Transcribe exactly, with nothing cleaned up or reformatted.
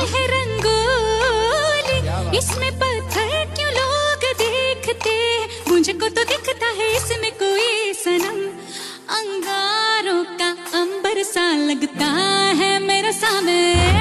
है रंगोली, इसमें पत्थर क्यों लोग देखते, मुझको तो दिखता है इसमें कोई सनम। अंगारों का अंबर सा लगता है मेरा सामने,